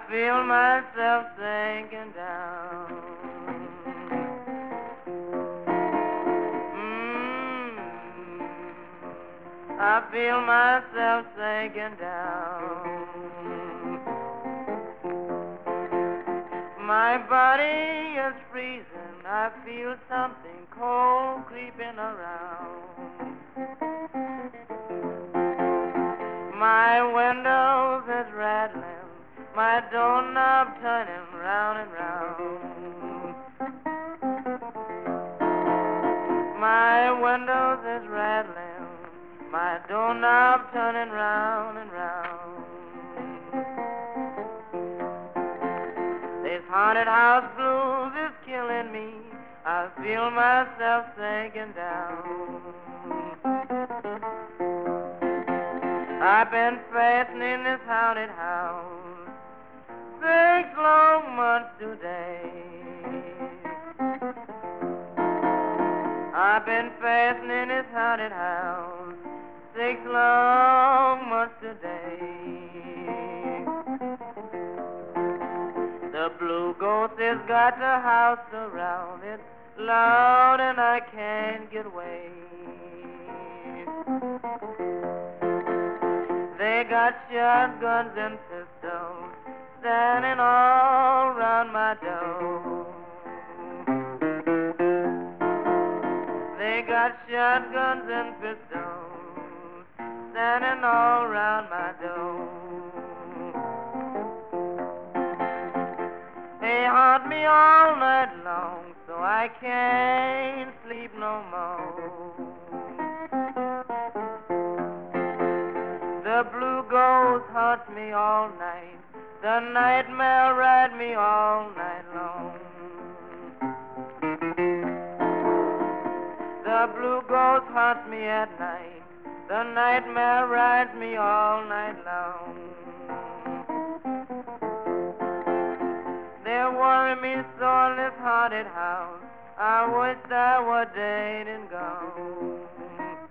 feel myself sinking down. I feel myself sinking down. My body is freezing. I feel something cold creeping around. My windows is rattling, my doorknob turning round and round. My windows is rattling, my doorknob turning round and round. This haunted house blues is killing me. I feel myself sinking down. I've been fastening this haunted house 6 long months today. I've been fastening this haunted house 6 long months today. The blue ghost has got the house surrounded, loud and I can't get away. They got shotguns and pistols standing all round my door. They got shotguns and pistols standing all round my door. They haunt me all night long, so I can't sleep no more. The blue ghost haunts me all night, the nightmare ride me all night long. The blue ghost haunts me at night, the nightmare rides me all night long. They worry me so in this haunted house, I wish I were dead and gone.